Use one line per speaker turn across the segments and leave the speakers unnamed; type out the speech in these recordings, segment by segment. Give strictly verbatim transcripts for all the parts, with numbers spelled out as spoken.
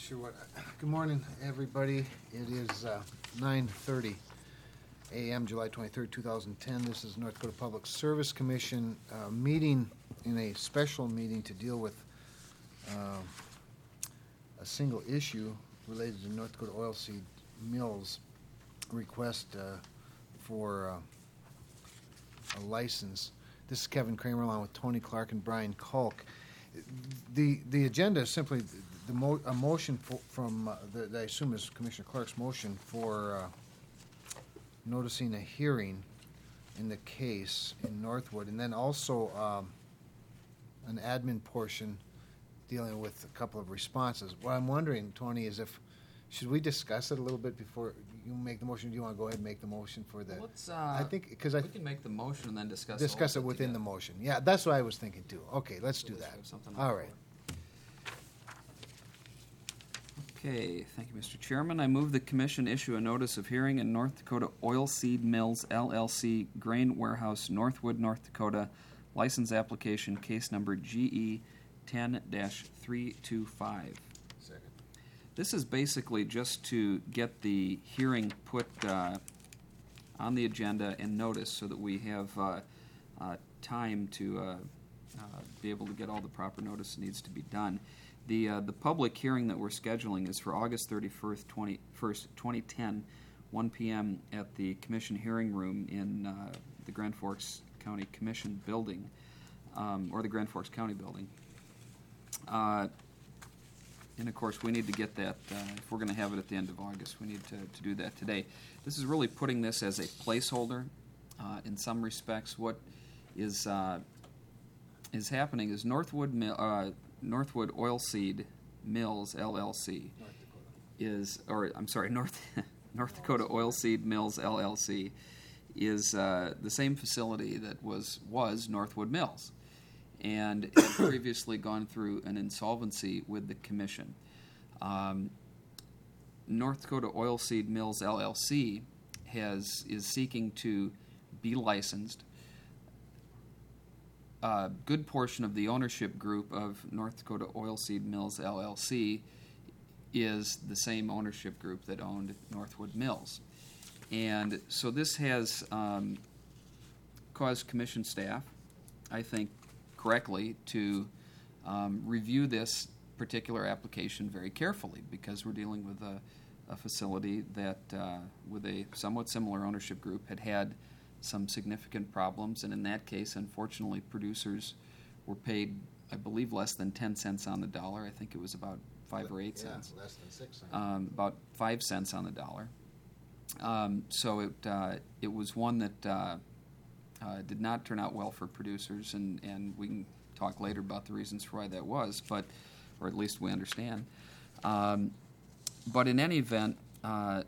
sure what. Good morning, everybody. It is uh, nine thirty a m, July twenty-third, two thousand ten. This is North Dakota Public Service Commission uh, meeting in a special meeting to deal with uh, a single issue related to North Dakota Oilseed Mills request uh, for uh, a license. This is Kevin Kramer along with Tony Clark and Brian Kalk. The the agenda is simply the, the mo- a motion for, from, uh, the, that I assume is Commissioner Clark's motion for uh, noticing a hearing in the case in Northwood, and then also um, an admin portion dealing with a couple of responses. What I'm wondering, Tony, is if, should we discuss it a little bit before you make the motion? Do you want to go ahead and make the motion for that?
Let's, uh,
I think, because I...
we can make the motion and then discuss
Discuss
all
it
of
within the
together.
motion. Yeah, that's what I was thinking too. Okay, let's
So
do
let's
that.
have something on
All
the
right.
floor. Okay, thank you, Mister Chairman. I move the Commission issue a notice of hearing in North Dakota Oilseed Mills, L L C, Grain Warehouse, Northwood, North Dakota, license application, case number G E ten dash three two five.
Second.
This is basically just to get the hearing put uh, on the agenda and notice so that we have uh, uh, time to uh, uh, be able to get all the proper notice that needs to be done. The uh, the public hearing that we're scheduling is for August thirty-first, twenty ten, one p.m. at the Commission hearing room in uh, the Grand Forks County Commission building, um, or the Grand Forks County building. Uh, and of course, we need to get that, uh, if we're going to have it at the end of August, we need to, to do that today. This is really putting this as a placeholder uh, in some respects. What is uh, is happening is Northwood Mill, uh, Northwood Oilseed Mills, L L C,
North Dakota.
is, or I'm sorry, North North Dakota Oilseed Mills, L L C, is uh, the same facility that was was Northwood Mills, and had previously gone through an insolvency with the Commission. Um, North Dakota Oilseed Mills, L L C, has is seeking to be licensed. A good portion of the ownership group of North Dakota Oilseed Mills, L L C, is the same ownership group that owned Northwood Mills. And so this has um, caused Commission staff, I think correctly, to um, review this particular application very carefully, because we're dealing with a, a facility that, uh, with a somewhat similar ownership group, had had some significant problems, and in that case, unfortunately, producers were paid, I believe, less than ten cents on the dollar. I think it was about five or eight
Yeah,
cents.
less than six cents.
Um, about five cents on the dollar. Um, so it uh, it was one that uh, uh, did not turn out well for producers, and, and we can talk later about the reasons for why that was, but or at least we understand. Um, but in any event, uh,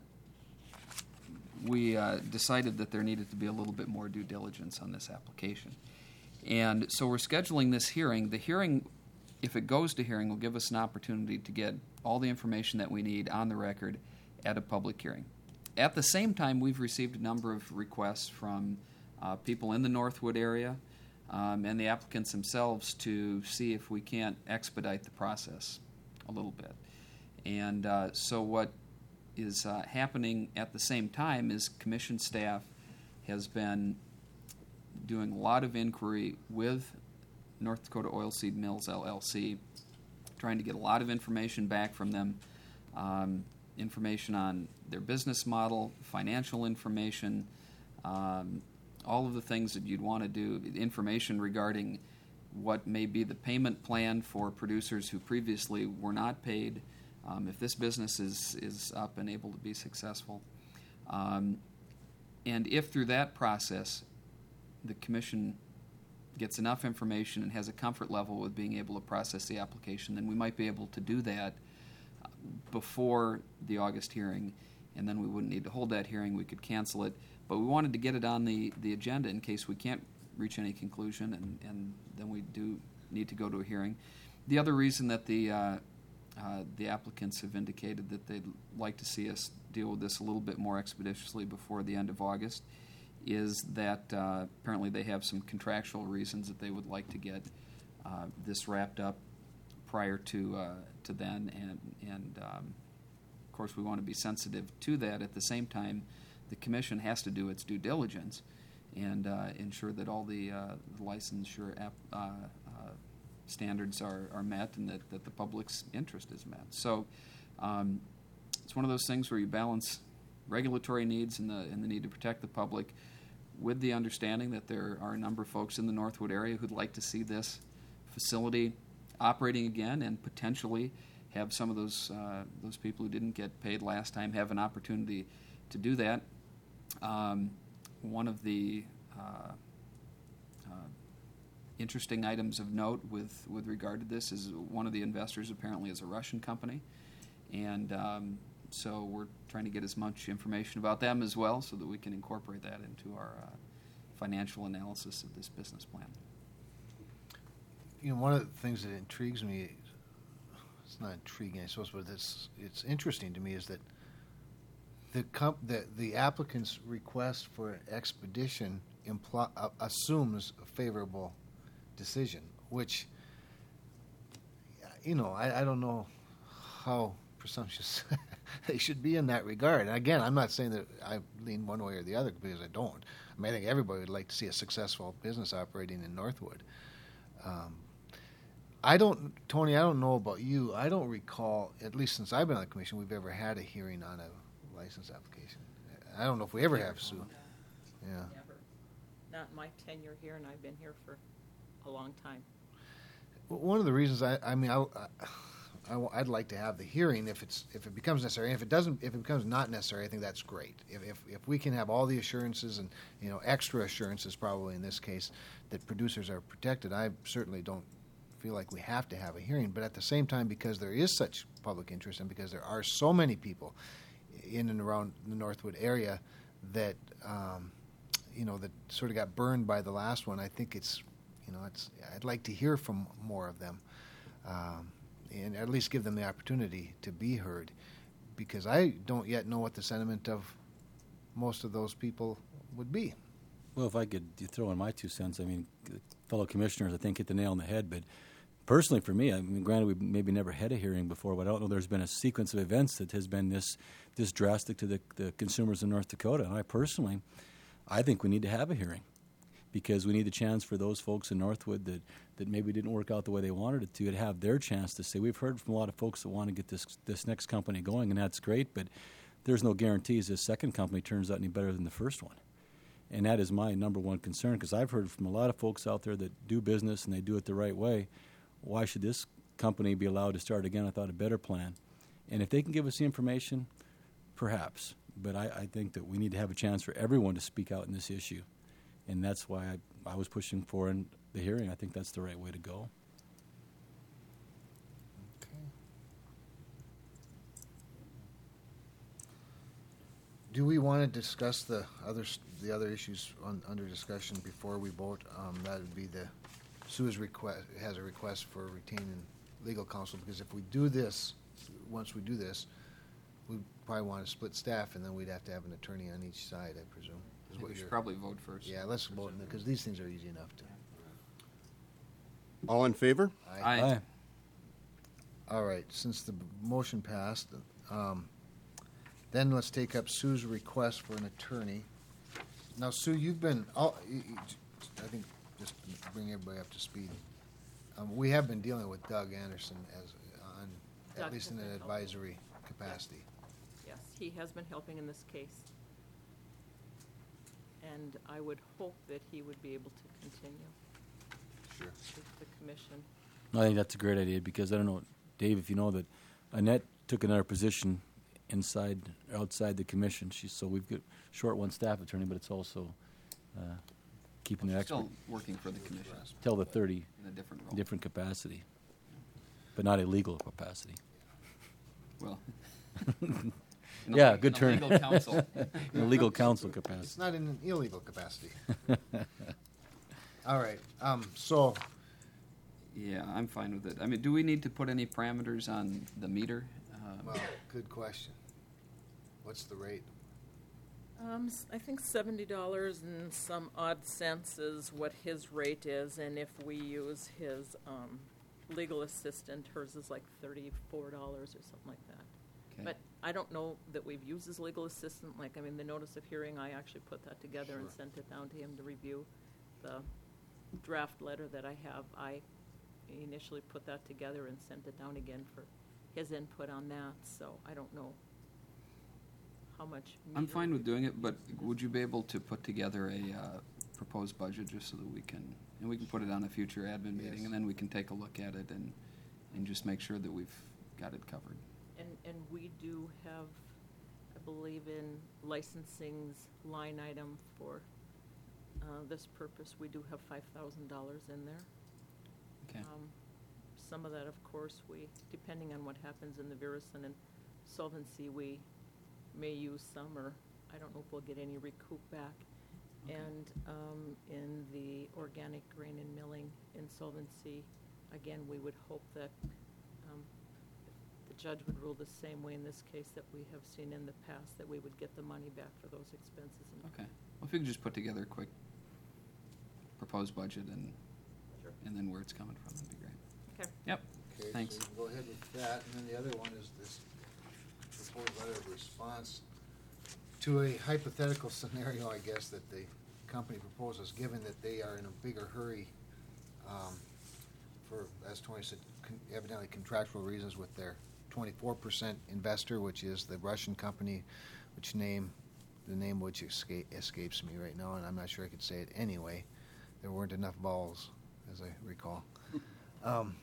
we uh, decided that there needed to be a little bit more due diligence on this application. And so we're scheduling this hearing. The hearing, if it goes to hearing, will give us an opportunity to get all the information that we need on the record at a public hearing. At the same time, we've received a number of requests from uh, people in the Northwood area um, and the applicants themselves to see if we can't expedite the process a little bit. And uh, so what is uh, happening at the same time is Commission staff has been doing a lot of inquiry with North Dakota Oilseed Mills, L L C, trying to get a lot of information back from them, um, information on their business model, financial information, um, all of the things that you'd want to do, information regarding what may be the payment plan for producers who previously were not paid, um, if this business is, is up and able to be successful. Um, and if through that process the Commission gets enough information and has a comfort level with being able to process the application, then we might be able to do that before the August hearing, and then we wouldn't need to hold that hearing. We could cancel it, but we wanted to get it on the, the agenda in case we can't reach any conclusion, and, and then we do need to go to a hearing. The other reason that the uh, uh, the applicants have indicated that they'd like to see us deal with this a little bit more expeditiously before the end of August is that uh, apparently they have some contractual reasons that they would like to get uh, this wrapped up prior to uh, to then, and and um, of course we want to be sensitive to that. At the same time, the commission has to do its due diligence and uh, ensure that all the, uh, the licensure app, uh, uh, standards are, are met and that, that the public's interest is met. So um, it's one of those things where you balance regulatory needs and the and the need to protect the public with the understanding that there are a number of folks in the Northwood area who'd like to see this facility operating again and potentially have some of those uh, those people who didn't get paid last time have an opportunity to do that. Um, one of the uh, uh, interesting items of note with, with regard to this is one of the investors apparently is a Russian company, and um, so we're trying to get as much information about them as well so that we can incorporate that into our uh, financial analysis of this business plan.
You know, one of the things that intrigues me, it's not intriguing, I suppose, but it's, it's interesting to me is that the, comp, the, the applicant's request for expedition impl- uh, assumes a favorable decision, which, you know, I, I don't know how presumptuous they should be in that regard. And again, I'm not saying that I lean one way or the other because I don't. I mean, I think everybody would like to see a successful business operating in Northwood. Um, I don't, Tony, I don't know about you. I don't recall, at least since I've been on the commission, we've ever had a hearing on a license application. I don't know if we ever have, Sue. Yeah.
Never. Not in my tenure here, and I've been here for a long time.
Well, one of the reasons I, I mean, I, I, would like to have the hearing if it's if it becomes necessary. And if it doesn't, if it becomes not necessary, I think that's great. If, if if we can have all the assurances and you know extra assurances, probably in this case, that producers are protected, I certainly don't feel like we have to have a hearing. But at the same time, because there is such public interest and because there are so many people in and around the Northwood area that um, you know that sort of got burned by the last one, I think it's you know it's I'd like to hear from more of them. Um, and at least give them the opportunity to be heard, because I don't yet know what the sentiment of most of those people would be.
Well, if I could throw in my two cents, I mean, fellow commissioners, I think hit the nail on the head, but personally for me, I mean, granted we maybe never had a hearing before, but I don't know there's been a sequence of events that has been this this drastic to the, the consumers in North Dakota, and I personally, I think we need to have a hearing, because we need the chance for those folks in Northwood that, that maybe didn't work out the way they wanted it to, to have their chance to say, we've heard from a lot of folks that want to get this this next company going, and that's great, but there's no guarantees this second company turns out any better than the first one. And that is my number one concern, because I've heard from a lot of folks out there that do business and they do it the right way. Why should this company be allowed to start again? I thought a better plan. And if they can give us the information, perhaps. But I, I think that we need to have a chance for everyone to speak out in this issue. And that's why I, I was pushing for in the hearing. I think that's the right way to go.
Okay. Do we want to discuss the other the other issues on, under discussion before we vote? Um, that would be the Sue's request has a request for retaining legal counsel, because if we do this, once we do this, we probably want to split staff, and then we'd have to have an attorney on each side, I presume.
I think we should probably vote first.
Yeah, let's vote, because these things are easy enough to.
All in favor?
Aye.
Aye.
All right, since the motion passed, um, then let's take up Sue's request for an attorney. Now, Sue, you've been, I'll- you- you- I think, just to bring everybody up to speed, um, we have been dealing with Doug Anderson as, on, at
Doug
least in
has
an
been helping.
advisory capacity.
Yes, he has been helping in this case. And I would hope that he would be able to continue
Sure.
with the commission.
I think that's a great idea, because I don't know, Dave, if you know that Annette took another position inside, outside the commission. She's, so we've got short one staff attorney, but it's also uh, keeping the expert
Still working for the commission
till the thirty,
in a different role.
different capacity, but not a legal capacity.
Well, in a
Yeah,
le-
good
in a
turn.
Legal counsel.
In a legal counsel
It's
capacity.
not in an illegal capacity. All right, um, so,
Yeah, I'm fine with it. I mean, do we need to put any parameters on the meter? Um,
well, good question. What's the rate?
Um, s- I think seventy dollars and some odd cents is what his rate is, and if we use his, um, legal assistant, hers is like thirty-four dollars or something like that.
Okay.
But I don't know that we've used his legal assistant, like, I mean, the notice of hearing, I actually put that together and
Sure.
sent it down to him to review. The draft letter that I have, I initially put that together and sent it down again for his input on that, so I don't know how much.
I'm
meter
fine with
we've
doing it,
used
but
this.
would you be able to put together a uh, proposed budget just so that we can, and we can put it on a future admin meeting,
Yes.
and then we can take a look at it and, and just make sure that we've got it covered.
And, and we do have, I believe in licensing's line item for uh, this purpose, we do have five thousand dollars in there.
Okay.
Um, Some of that, of course, we, depending on what happens in the Verison and solvency, we may use some, or I don't know if we'll get any recoup back.
Okay.
And um, in the organic grain and milling insolvency, again, we would hope that um, the judge would rule the same way in this case that we have seen in the past, that we would get the money back for those expenses. And
Okay. Well, if you could just put together a quick proposed budget and,
Sure.
and then where it's coming from, that'd be great.
Okay.
Yep.
Okay,
Thanks.
so you can go ahead with that, and then the other one is this proposed letter of response to a hypothetical scenario, I guess, that the company proposes, given that they are in a bigger hurry um, for, as Tony said, con- evidently contractual reasons with their twenty-four percent investor, which is the Russian company, which name, the name which escape, escapes me right now, and I'm not sure I could say it anyway. There weren't enough balls, as I recall. Um,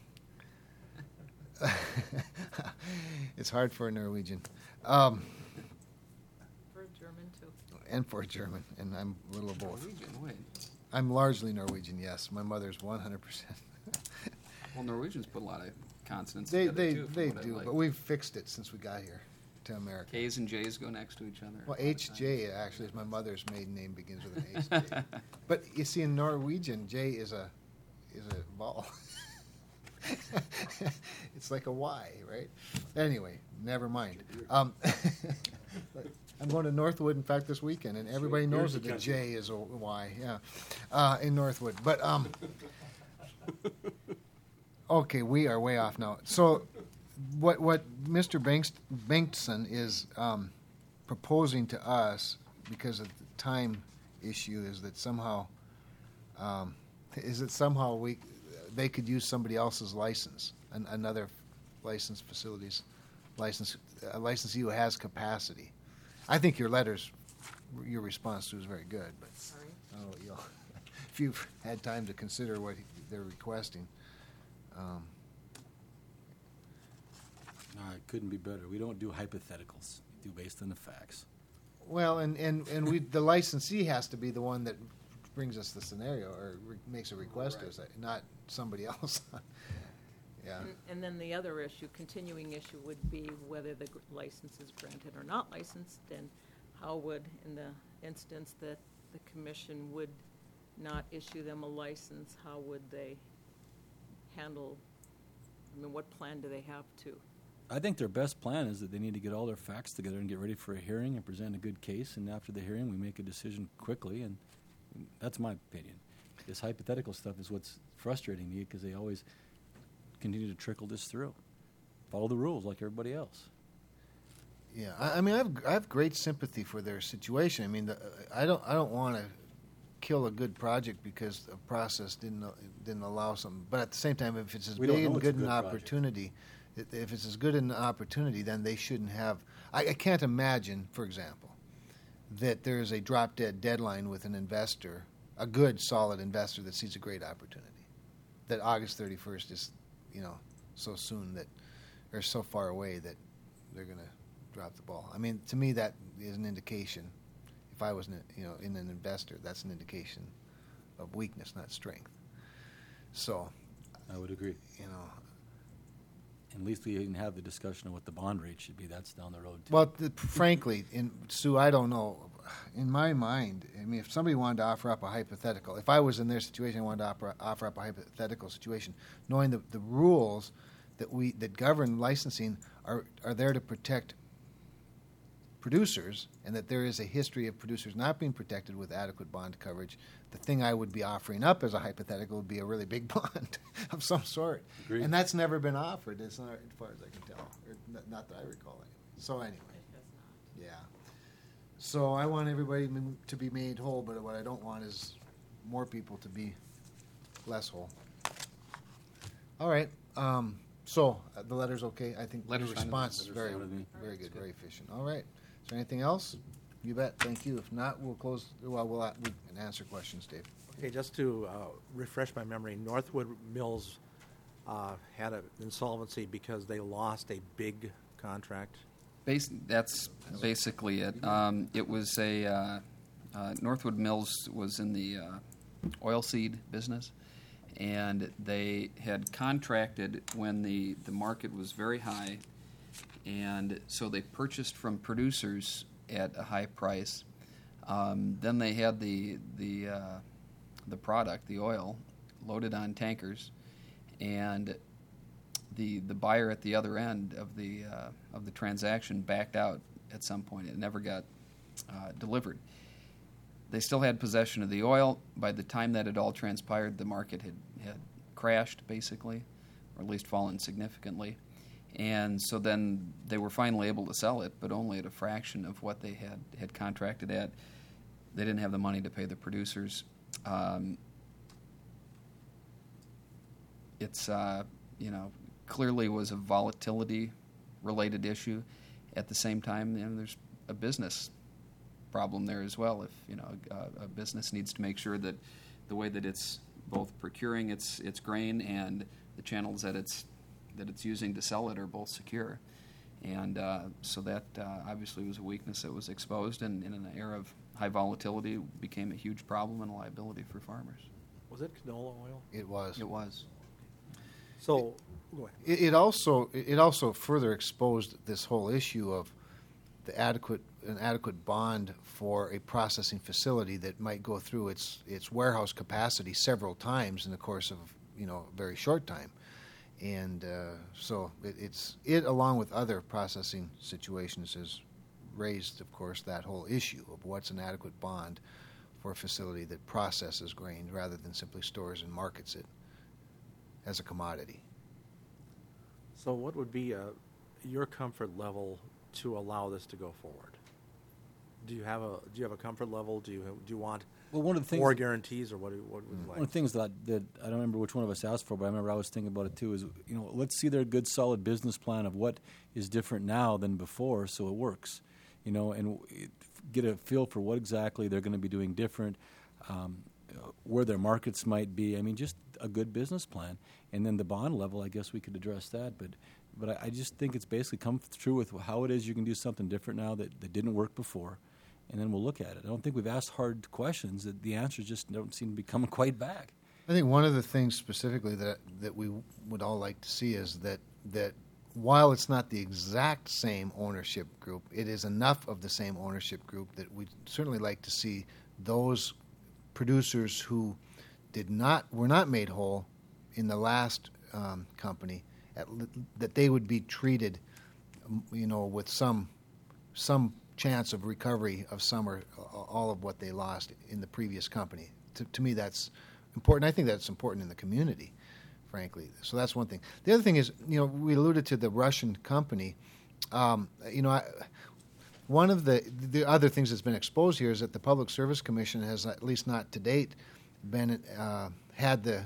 it's hard for a Norwegian. Um,
For a German, too.
and for a German, and I'm a little of both.
Norwegian, wait.
I'm largely Norwegian, yes. My mother's one hundred percent.
Well, Norwegians put a lot of consonants
They,
together
they,
too. from
they
what I
do,
like.
but we've fixed it since we got here to America.
K's and J's go next to each other.
Well,
all the
H J
time.
actually is my mother's maiden name, begins with an H J. But you see, in Norwegian, J is a is a vowel. It's like a Y, right? Anyway, never mind. Um, I'm going to Northwood, in fact, this weekend, and everybody knows that the J is a Y. Yeah, uh, in Northwood. But um, okay, we are way off now. So, what what Mister Banks, Bankson is um, proposing to us, because of the time issue, is that somehow um, is that somehow we they could use somebody else's license, an, another licensed facilities license, a licensee who has capacity. I think your letters, your response to is very good, but
Sorry.
I don't know what you'll, if you've had time to consider what they're requesting. Um,
No, it couldn't be better. We don't do hypotheticals. We do based on the facts.
Well, and, and, and we, the licensee has to be the one that brings us the scenario or re- makes a request to us, not somebody else. Yeah.
And- And then the other issue, continuing issue, would be whether the gr- license is granted or not licensed, and how would, in the instance that the commission would not issue them a license, how would they handle, I mean, what plan do they have to?
I think their best plan is that they need to get all their facts together and get ready for a hearing and present a good case, and after the hearing, we make a decision quickly, and that's my opinion. This hypothetical stuff is what's frustrating me, because they always continue to trickle this through. Follow the rules like everybody else.
Yeah, I, I mean, I have, I have great sympathy for their situation. I mean, the, I don't, I don't want to kill a good project because a process didn't, didn't allow something. But at the same time, if it's as
We don't
big
know
and
it's a
good an
good project.
opportunity, i- if it's as good an opportunity, then they shouldn't have. I, I can't imagine, for example, that there is a drop dead deadline with an investor, a good, solid investor that sees a great opportunity. That August thirty-first is, you know, so soon that, or so far away that they're going to drop the ball. I mean, to me, that is an indication. If I was, an, you know, in an investor, that's an indication of weakness, not strength. So,
I would agree.
you know,
At least we can have the discussion of what the bond rate should be. That's down the road, too.
well, th- frankly, in Sue, I don't know. In my mind, I mean, if somebody wanted to offer up a hypothetical, if I was in their situation, I wanted to offer, offer up a hypothetical situation, knowing the, the rules that we that govern licensing are are there to protect producers, and that there is a history of producers not being protected with adequate bond coverage, the thing I would be offering up as a hypothetical would be a really big bond of some sort.
Agreed.
And that's never been offered, as far as I can tell, or not, not that I recall anyway. So anyway, yeah. So I want everybody m- to be made whole, but what I don't want is more people to be less whole. All right. Um, so uh, the letter's okay. I think the
Letter's fine.
response is
Letter's
very,
fine with me.
very good, very efficient. All right. Is there anything else? You bet. Thank you. If not, we'll close. Well, we'll uh, we can answer questions, Dave.
Okay, just to uh, refresh my memory, Northwood Mills uh, had an insolvency because they lost a big contract.
Bas- that's basically it. Um, it was a uh, uh, Northwood Mills was in the uh, oilseed business, and they had contracted when the, the market was very high, and so they purchased from producers at a high price. Um, then they had the the uh, the product, the oil, loaded on tankers, and the the buyer at the other end of the uh, of the transaction backed out at some point. It never got uh, delivered. They still had possession of the oil. By the time that it all transpired, the market had, had crashed, basically, or at least fallen significantly. And so then they were finally able to sell it, but only at a fraction of what they had, had contracted at. They didn't have the money to pay the producers. Um, it's, uh, you know, clearly was a volatility-related issue. At the same time, you know, there's a business problem there as well. If you know a, a business needs to make sure that the way that it's both procuring its its grain and the channels that it's that it's using to sell it are both secure, and uh, so that uh, obviously was a weakness that was exposed, and, and in an era of high volatility became a huge problem and a liability for farmers.
Was it canola oil?
It was.
It was.
So, go ahead.
It, it also it also further exposed this whole issue of the adequate an adequate bond for a processing facility that might go through its its warehouse capacity several times in the course of you know a very short time, and uh, so it, it's it along with other processing situations has raised, of course, that whole issue of what's an adequate bond for a facility that processes grain rather than simply stores and markets it as a commodity.
So, what would be uh, your comfort level to allow this to go forward? Do you have a Do you have a comfort level? Do you do you want
Well, one of the things
more guarantees, or what? do- What would you
One
like?
of the things that, that I don't remember which one of us asked for, but I remember I was thinking about it too. Is you know, let's see their good, solid business plan of what is different now than before, so it works. You know, and it, get a feel for what exactly they're going to be doing different, um, where their markets might be. I mean, just a good business plan, and then the bond level. I guess we could address that, but but I, I just think it's basically come through with how it is you can do something different now that, that didn't work before. And then we'll look at it. I don't think we've asked hard questions. That the answers just don't seem to be coming quite back.
I think one of the things specifically that that we would all like to see is that that while it's not the exact same ownership group, it is enough of the same ownership group that we'd certainly like to see those producers who did not were not made whole in the last um, company at, that they would be treated, you know, with some some. chance of recovery of some or all of what they lost in the previous company. To, to me, that's important. I think that's important in the community, frankly. So that's one thing. The other thing is, you know, we alluded to the Russian company. Um, you know, I, one of the the other things that's been exposed here is that the Public Service Commission has, at least not to date, been uh, had the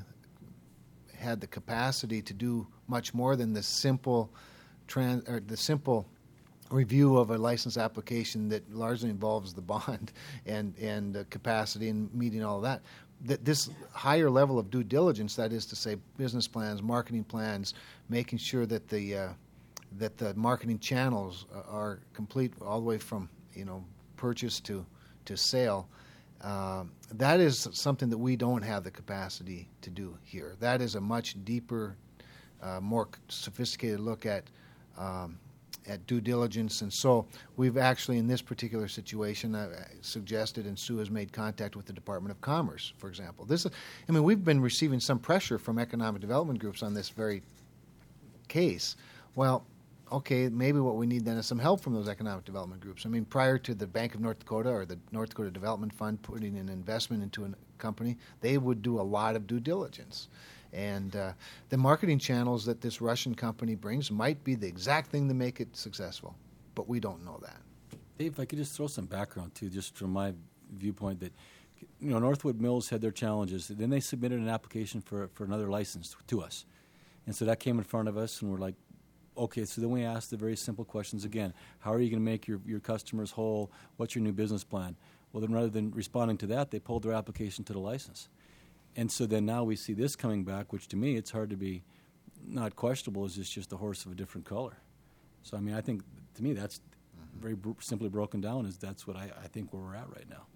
had the capacity to do much more than the simple trans or the simple review of a license application that largely involves the bond and and uh, capacity and meeting all of that. That this higher level of due diligence, that is to say, business plans, marketing plans, making sure that the uh, that the marketing channels are complete all the way from you know purchase to to sale. Uh, that is something that we don't have the capacity to do here. That is a much deeper, uh, more sophisticated look at. Um, at due diligence, and so we've actually, in this particular situation, uh, suggested, and Sue has made contact with the Department of Commerce, for example. This, is, I mean, we've been receiving some pressure from economic development groups on this very case. Well, okay, maybe what we need then is some help from those economic development groups. I mean, prior to the Bank of North Dakota or the North Dakota Development Fund putting an investment into a company, they would do a lot of due diligence. And uh, the marketing channels that this Russian company brings might be the exact thing to make it successful, but we don't know that.
Dave, if I could just throw some background too, just from my viewpoint, that you know Northwood Mills had their challenges. Then they submitted an application for for another license to us, and so that came in front of us, and we're like, okay. So then we asked the very simple questions again: how are you going to make your your customers whole? What's your new business plan? Well, then rather than responding to that, they pulled their application to the license, and so then now we see this coming back, which to me it's hard to be not questionable. Is it's just a horse of a different color? So I mean, I think to me that's very br- simply broken down. Is that's what I, I think where we're at right now.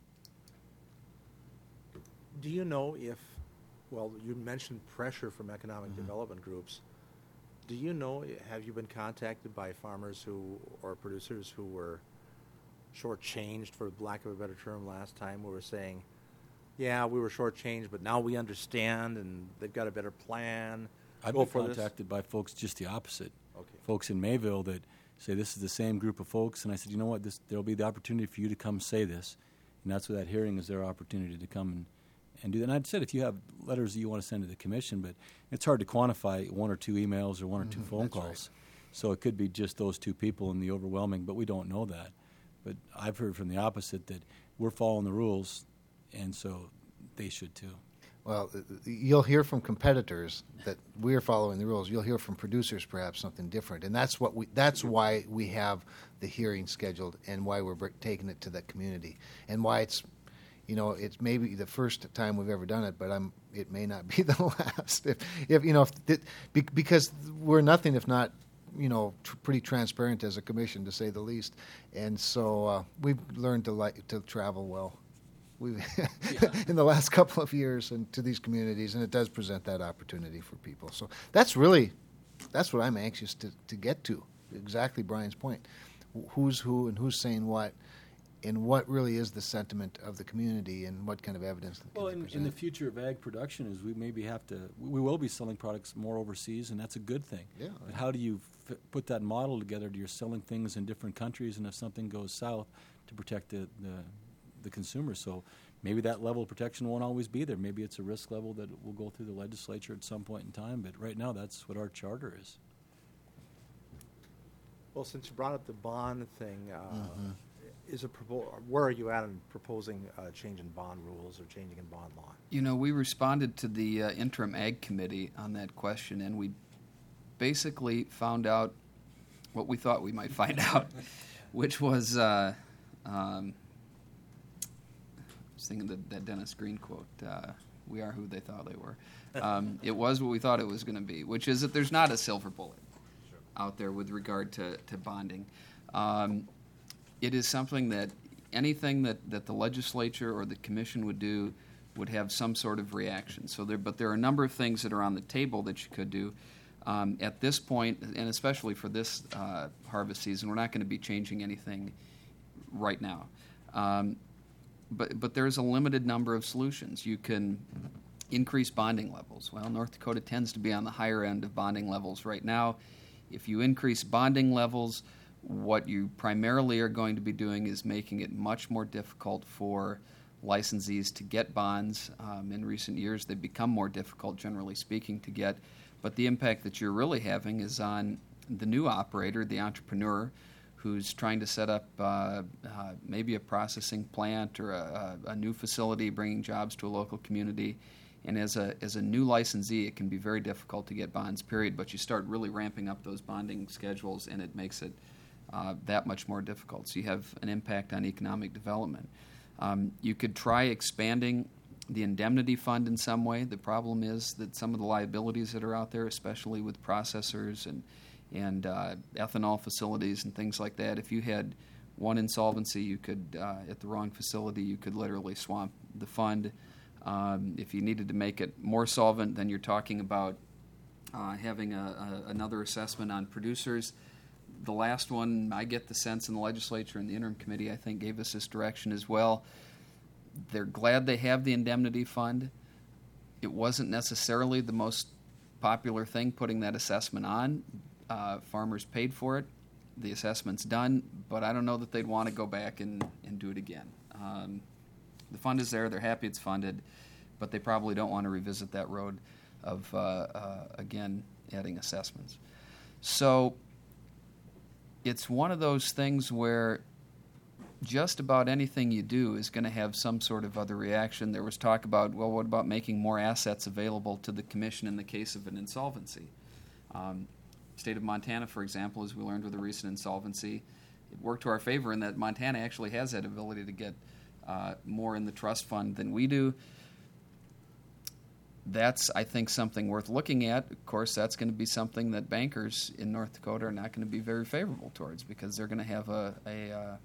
Do you know if, well, you mentioned pressure from economic
Mm-hmm.
development groups. Do you know, have you been contacted by farmers who, or producers who were shortchanged, for lack of a better term, last time, who were saying, yeah, we were shortchanged, but now we understand and they've got a better plan?
I've
Go
been
for this?
contacted by folks just the opposite.
Okay.
Folks in Mayville that say this is the same group of folks, and I said, you know what, this there'll be the opportunity for you to come say this, and that's what that hearing is, their opportunity to come and, and do that. And I'd said if you have letters that you want to send to the commission, but it's hard to quantify one or two emails or one or two
Mhm,
phone
that's
calls.
right.
So it could be just those two people in the overwhelming, but we don't know that. But I've heard from the opposite that we're following the rules, and so they should too.
Well, uh, you'll hear from competitors that we're following the rules. You'll hear from producers perhaps something different, and that's what we. That's why we have the hearing scheduled, and why we're br- taking it to the community, and why it's, you know, it's maybe the first time we've ever done it, but I'm. It may not be the last. If, if you know, if th- be, because we're nothing if not, you know, tr- pretty transparent as a commission, to say the least, and so uh, we've learned to like to travel well. We've in the last couple of years and to these communities, and it does present that opportunity for people. So that's really, that's what I'm anxious to, to get to. Exactly Brian's point. Who's who and who's saying what, and what really is the sentiment of the community, and what kind of evidence can
Well,
they
in,
present.
in the future of ag production is we maybe have to, we will be selling products more overseas, and that's a good thing.
Yeah.
But how do you f- put that model together? Do you're selling things in different countries, and if something goes south, to protect the, the, the consumer? So maybe that level of protection won't always be there. Maybe it's a risk level that will go through the legislature at some point in time, but right now that's what our charter is.
Well, since you brought up the bond thing, uh,
Mhm.
is a propo- where are you at in proposing uh, change in bond rules or changing in bond law?
You know, we responded to the uh, interim ag committee on that question, and we basically found out what we thought we might find out, which was, uh, um, I was thinking that, that Dennis Green quote, uh, "We are who they thought they were." Um, it was what we thought it was going to be, which is that there's not a silver bullet out there with regard to, to bonding. Um, it is something that anything that, that the legislature or the commission would do would have some sort of reaction. So there, but there are a number of things that are on the table that you could do. Um, at this point, and especially for this uh, harvest season, we're not going to be changing anything right now. Um, but but there's a limited number of solutions. You can increase bonding levels. Well, North Dakota tends to be on the higher end of bonding levels right now. If you increase bonding levels, what you primarily are going to be doing is making it much more difficult for licensees to get bonds. Um, in recent years, they've become more difficult, generally speaking, to get. But the impact that you're really having is on the new operator, the entrepreneur, who's trying to set up uh, uh, maybe a processing plant or a, a, a new facility, bringing jobs to a local community. And as a as a new licensee, it can be very difficult to get bonds, period. But you start really ramping up those bonding schedules, and it makes it uh, that much more difficult. So you have an impact on economic development. Um, you could try expanding the indemnity fund in some way. The problem is that some of the liabilities that are out there, especially with processors and and uh, ethanol facilities and things like that, if you had one insolvency, you could uh, at the wrong facility, you could literally swamp the fund. Um, if you needed to make it more solvent, then you're talking about uh, having a, a, another assessment on producers. The last one, I get the sense in the legislature and the interim committee, I think, gave us this direction as well. They're glad they have the indemnity fund. It wasn't necessarily the most popular thing putting that assessment on. Uh, farmers paid for it. The assessment's done, but I don't know that they'd want to go back and, and do it again. Um, the fund is there. They're happy it's funded, but they probably don't want to revisit that road of, uh, uh, again, adding assessments. So it's one of those things where just about anything you do is going to have some sort of other reaction. There was talk about, well, what about making more assets available to the commission in the case of an insolvency? Um, state of Montana, for example, as we learned with a recent insolvency, it worked to our favor in that Montana actually has that ability to get uh, more in the trust fund than we do. That's, I think, something worth looking at. Of course, that's going to be something that bankers in North Dakota are not going to be very favorable towards, because they're going to have a, a, uh,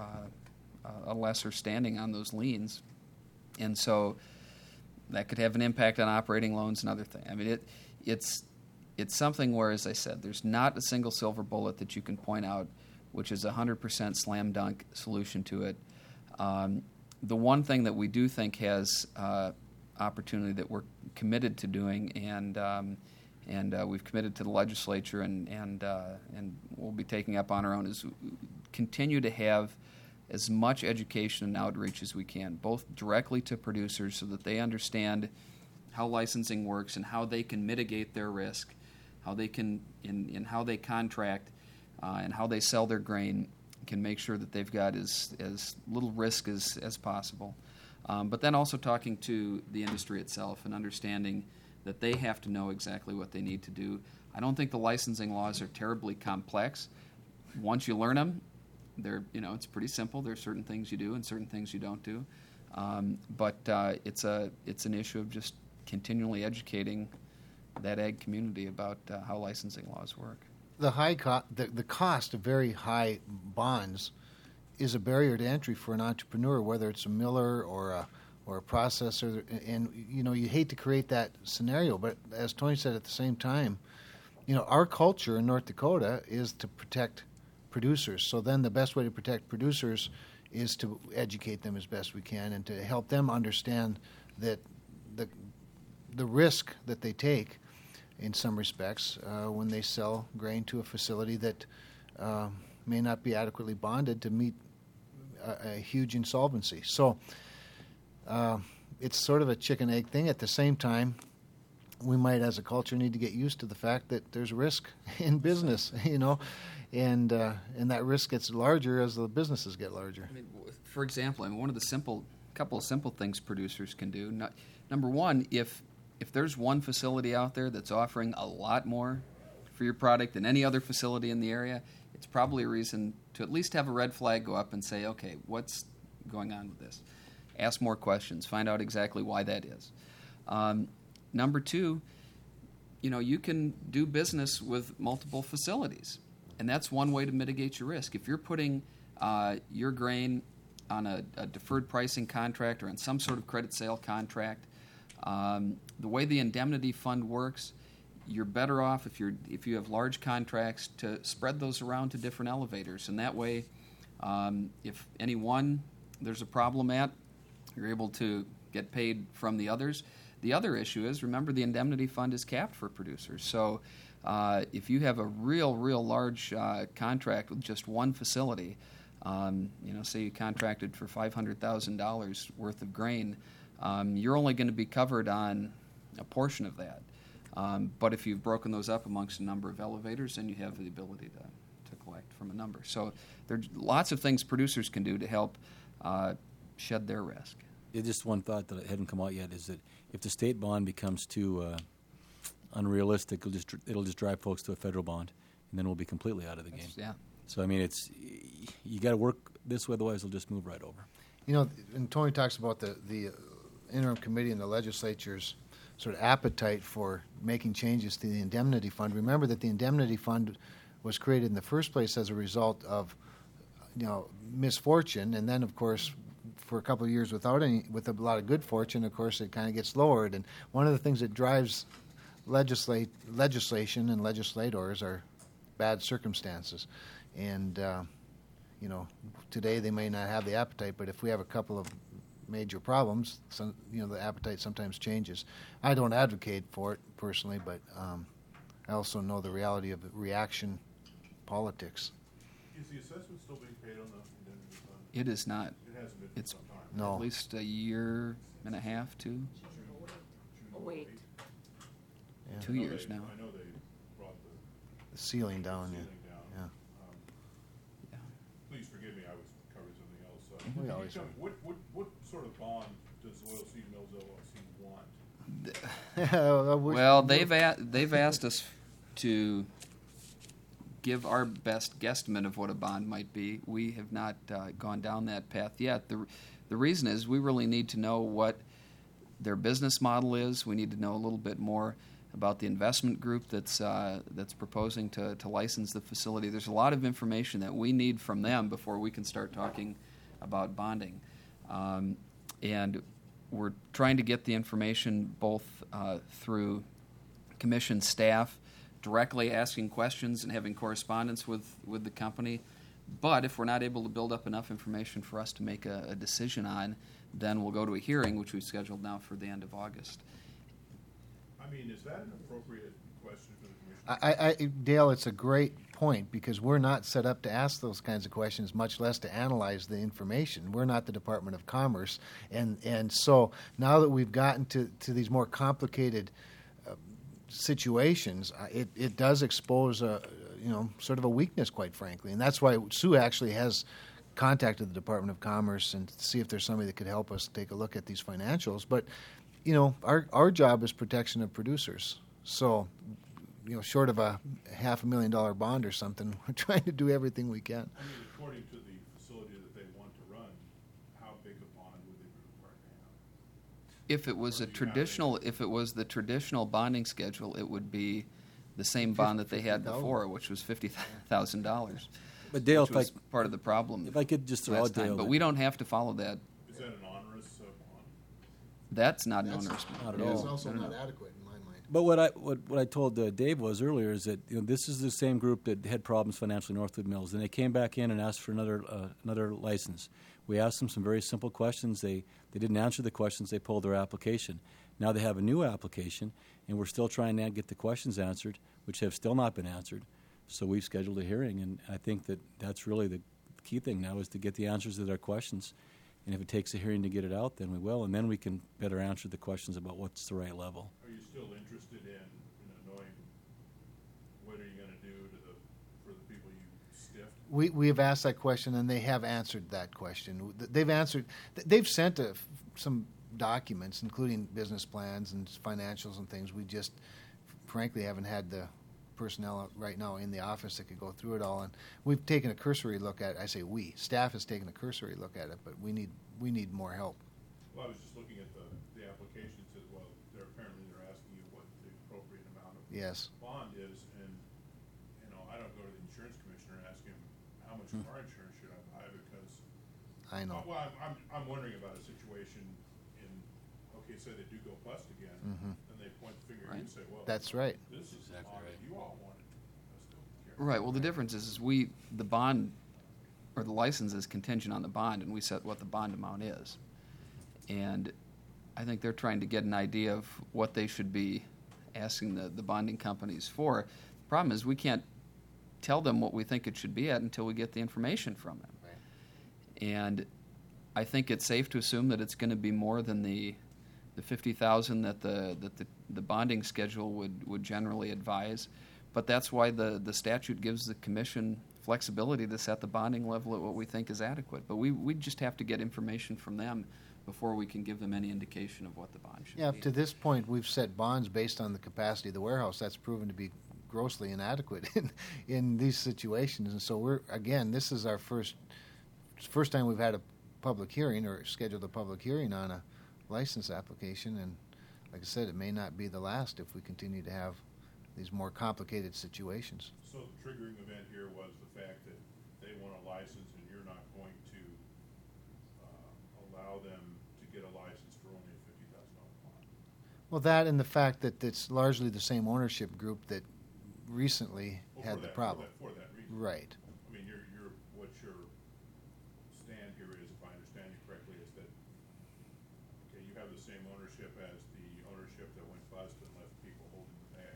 uh, a lesser standing on those liens. And so that could have an impact on operating loans and other things. I mean, it, it's, it's something where, as I said, there's not a single silver bullet that you can point out which is a one hundred percent slam dunk solution to it. Um, the one thing that we do think has uh, opportunity that we're committed to doing, and um, and uh, we've committed to the legislature, and and uh, and we'll be taking up on our own, is continue to have as much education and outreach as we can, both directly to producers so that they understand how licensing works and how they can mitigate their risk, how they can in, in how they contract uh, and how they sell their grain, can make sure that they've got as as little risk as as possible. Um, but then also talking to the industry itself and understanding that they have to know exactly what they need to do. I don't think the licensing laws are terribly complex. Once you learn them, they're, you know, it's pretty simple. There are certain things you do and certain things you don't do. Um, but uh, it's a it's an issue of just continually educating that ag community about uh, how licensing laws work.
The high co- the, the cost of very high bonds is a barrier to entry for an entrepreneur, whether it's a miller or a or a processor. And you know, you hate to create that scenario, but as Tony said, at the same time, you know, our culture in North Dakota is to protect producers. So then the best way to protect producers is to educate them as best we can and to help them understand that the the risk that they take in some respects uh, when they sell grain to a facility that uh, may not be adequately bonded to meet a, a huge insolvency. So uh, it's sort of a chicken-egg thing. At the same time, we might, as a culture, need to get used to the fact that there's risk in business, you know, and uh, and that risk gets larger as the businesses get larger.
I mean, for example, I mean, one of the simple, couple of simple things producers can do. Not, number one, if if there's one facility out there that's offering a lot more for your product than any other facility in the area, it's probably a reason to at least have a red flag go up and say, okay, what's going on with this? Ask more questions. Find out exactly why that is. Um, number two, you know, you can do business with multiple facilities, and that's one way to mitigate your risk. If you're putting uh, your grain on a, a deferred pricing contract or on some sort of credit sale contract, um, the way the indemnity fund works, you're better off if you're if you have large contracts to spread those around to different elevators, and that way, um, if any one there's a problem at, you're able to get paid from the others. The other issue is, remember, the indemnity fund is capped for producers. So uh, if you have a real, real large uh, contract with just one facility, um, you know, say you contracted for five hundred thousand dollars worth of grain, um, you're only going to be covered on a portion of that. Um, but if you've broken those up amongst a number of elevators, then you have the ability to, to collect from a number. So there's lots of things producers can do to help uh, shed their risk.
Yeah, just one thought that hadn't come out yet is that if the state bond becomes too uh, unrealistic, it'll just it'll just drive folks to a federal bond, and then we'll be completely out of the game.
Yeah.
So I mean, it's you got to work this way, otherwise, it'll just move right over.
You know, and Tony talks about the the interim committee and the legislature's sort of appetite for making changes to the indemnity fund. Remember that the indemnity fund was created in the first place as a result of, you know, misfortune, and then of course, for a couple of years without any, with a lot of good fortune, of course, it kind of gets lowered. And one of the things that drives legislate legislation and legislators are bad circumstances. And uh, you know, today they may not have the appetite, but if we have a couple of major problems, some, you know, the appetite sometimes changes. I don't advocate for it personally, but um, I also know the reality of reaction politics.
Is the assessment still being paid on the indemnity fund?
It is not.
It hasn't been
It's
for some time.
No.
at least a year and a half, two,
June
Oh, wait.
Yeah.
two
I know
years
they-
now.
I know they brought the
The ceiling down,
ceiling
yeah.
down.
Yeah.
Um,
Yeah.
Please forgive me, I was covering something else. Uh,
We
can you
always
tell
are.
me, What, what, what sort of bond does Oilseed Mills L L C want?
I wish-
Well, they've a- they've asked us to give our best guesstimate of what a bond might be. We have not uh, gone down that path yet. The the reason is we really need to know what their business model is. We need to know a little bit more about the investment group that's uh, that's proposing to, to license the facility. There's a lot of information that we need from them before we can start talking about bonding. Um, and we're trying to get the information both uh, through commission staff, directly asking questions and having correspondence with, with the company. But if we're not able to build up enough information for us to make a, a decision on, then we'll go to a hearing, which we've scheduled now for the end of August.
I mean, is that an appropriate question for the commission?
I, I, Dale, it's a great point because we're not set up to ask those kinds of questions, much less to analyze the information. We're not the Department of Commerce, and and so now that we've gotten to, to these more complicated uh, situations, uh, it it does expose a you know sort of a weakness, quite frankly, and that's why Sue actually has contacted the Department of Commerce and to see if there's somebody that could help us take a look at these financials. But you know, our our job is protection of producers, so. You know, short of a half a million dollar bond or something, we're trying to do everything we can.
I mean, according to the facility that they want to run, how big a bond would they be required to have?
If it was
Or
a
do you have
traditional,
any-
if it was the traditional bonding schedule, it would be the same bond that they had
fifty thousand.
before, which was fifty thousand dollars.
But Dale,
which
if I,
was part of the problem.
if I could just throw
last
out
time.
Dale,
But
that-
we don't have to follow that.
Is that an onerous uh, bond?
That's not an
That's
onerous.
not at
no,
all.
It's also
no, no,
not
no.
adequate in my mind.
But what I what, what I told uh, Dave was earlier is that you know this is the same group that had problems financially, Northwood Mills, and they came back in and asked for another uh, another license. We asked them some very simple questions. They they didn't answer the questions. They pulled their application. Now they have a new application, and we're still trying to get the questions answered, which have still not been answered. So we've scheduled a hearing, and I think that that's really the key thing now is to get the answers to their questions. And if it takes a hearing to get it out, then we will, and then we can better answer the questions about what's the right level.
Are you still interested in, you know, knowing what are you gonna do to the, for the people you stiffed?
We we have asked that question, and they have answered that question. They've answered. They've sent a, some documents, including business plans and financials and things. We just, frankly, haven't had the personnel right now in the office that could go through it all. And we've taken a cursory look at it. I say we. Staff has taken a cursory look at it, but we need we need more help.
Well, I was just looking at the, the application, it says, well, they're apparently they're asking you what the appropriate amount of
Yes.
bond is, and, you know, I don't go to the insurance commissioner and ask him, how much car insurance should I buy, because,
I know.
well, I'm, I'm, I'm wondering about a situation in, okay, say they do go bust again,
Mhm.
and they point the finger at
Right.
you and say, well,
That's right.
this is the
Exactly
bond
right.
that you all wanted. I still care.
Right. Well, the difference is, is we the bond or the license is contingent on the bond, and we set what the bond amount is. And I think they're trying to get an idea of what they should be asking the, the bonding companies for. The problem is we can't tell them what we think it should be at until we get the information from them.
Right.
And I think it's safe to assume that it's going to be more than the the fifty thousand that the that the, the bonding schedule would, would generally advise. But that's why the, the statute gives the commission flexibility to set the bonding level at what we think is adequate. But we we just have to get information from them before we can give them any indication of what the bond should
Yeah,
be.
up to this point, we've set bonds based on the capacity of the warehouse. That's proven to be grossly inadequate in, in these situations. And so we're, again, this is our first, first time we've had a public hearing or scheduled a public hearing on a license application. And like I said, it may not be the last if we continue to have these more complicated situations.
So the triggering event here was the fact that they want a license and you're not going to uh, allow them to get a license for only a fifty thousand dollar bond.
Well, that and the fact that it's largely the same ownership group that recently
Well,
had
for
the
that-
problem.
For that, for that reason.
Right.
I mean, your, your, what your stand here is, if I understand you correctly, is that, okay, you have the same ownership as the ownership that went bust and left people holding the bag.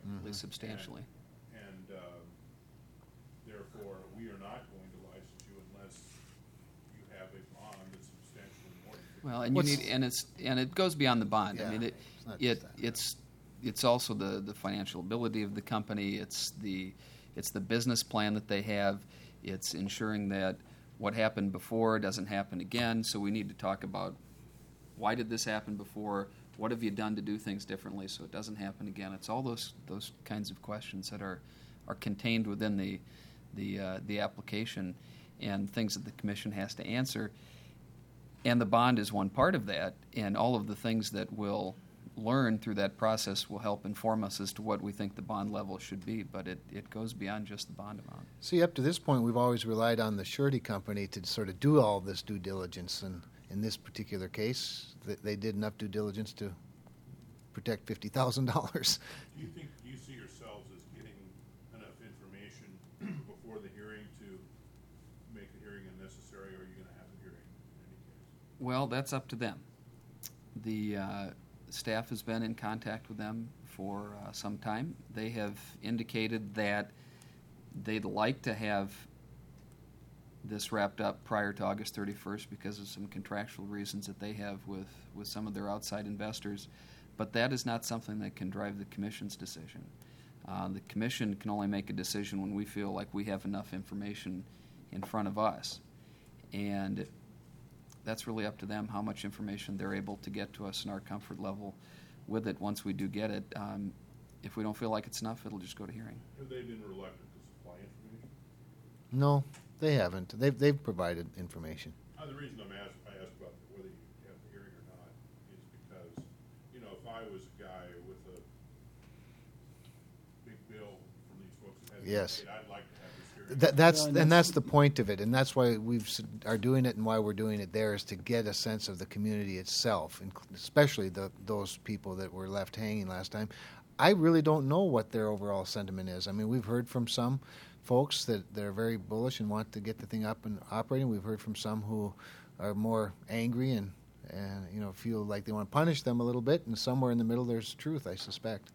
at least substantially.
And, um, therefore, we are not going to license you unless you have a bond that's substantially more than fifty.
Well, and you
What's-
need, and it's, and it goes beyond the bond. I
Yeah,
mean, it,
it's not
it,
just that.
it's, it's also the, the financial ability of the company. It's the, it's the business plan that they have. It's ensuring that what happened before doesn't happen again. So we need to talk about, why did this happen before? What have you done to do things differently so it doesn't happen again? It's all those those kinds of questions that are are contained within the the uh, the application, and things that the commission has to answer. And the bond is one part of that, and all of the things that we'll learn through that process will help inform us as to what we think the bond level should be. But it, it goes beyond just the bond amount.
See, up to this point, we've always relied on the surety company to sort of do all this due diligence, and in this particular case, th- they did enough due diligence to protect fifty thousand dollars.
Do you think, do you see yourselves as getting enough information before the hearing to make the hearing unnecessary, or are you gonna have the hearing in any case?
Well, that's up to them. The uh, staff has been in contact with them for uh, some time. They have indicated that they'd like to have this wrapped up prior to August thirty-first because of some contractual reasons that they have with, with some of their outside investors. But that is not something that can drive the commission's decision. Uh, the commission can only make a decision when we feel like we have enough information in front of us. And that's really up to them how much information they're able to get to us and our comfort level with it once we do get it. Um, if we don't feel like it's enough, it'll just go to hearing.
Have they been reluctant to supply information?
No, they haven't. They've, they've provided information.
Uh, the reason I'm asked, I asked about whether you have the hearing or not is because, you know, if I was a guy with a big bill from these folks that hasn't
Yes.
been paid, I'd like to have this hearing.
That, that's,
Yeah, and
and
that's-
that's the point of it, and that's why we've s- are doing it, and why we're doing it there is to get a sense of the community itself, and especially the those people that were left hanging last time. I really don't know what their overall sentiment is. I mean, we've heard from some folks that they're very bullish and want to get the thing up and operating. We've heard from some who are more angry and and you know feel like they want to punish them a little bit, and somewhere in the middle there's truth, I suspect.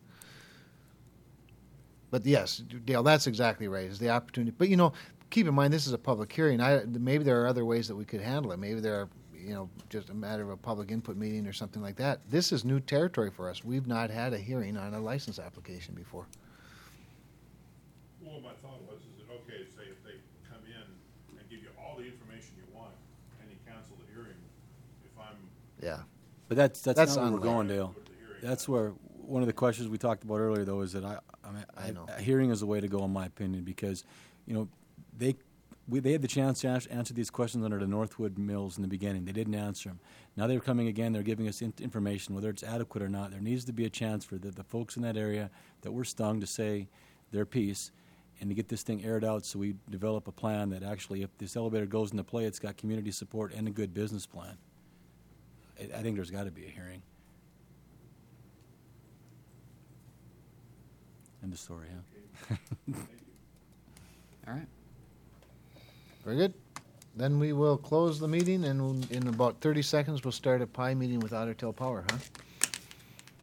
But yes, Dale, that's exactly right. Is the opportunity, but you know, keep in mind this is a public hearing. I maybe there are other ways that we could handle it. Maybe there are, you know, just a matter of a public input meeting or something like that. This is new territory for us. We've not had a hearing on a license application before.
Well, my thought was, is it okay to say if they come in and give you all the information you want, and you cancel the hearing, if I'm
Yeah.
But that's that's,
That's
not where we're
unlikely.
going, Dale.
Go to the hearing,
That's where one of the questions we talked about earlier, though, is that I, I mean,
I know.
a hearing is the way to go, in my opinion, because, you know, they we, they had the chance to ans- answer these questions under the Northwood Mills in the beginning. They didn't answer them. Now they're coming again. They're giving us in- information, whether it's adequate or not. There needs to be a chance for the, the folks in that area that were stung to say their piece and to get this thing aired out, so we develop a plan that actually, if this elevator goes into play, it's got community support and a good business plan. I, I think there's got to be a hearing. End of story, huh?
All right.
Very good. Then we will close the meeting, and we'll- in about thirty seconds, we'll start a pie meeting with Otter Tail Power, huh?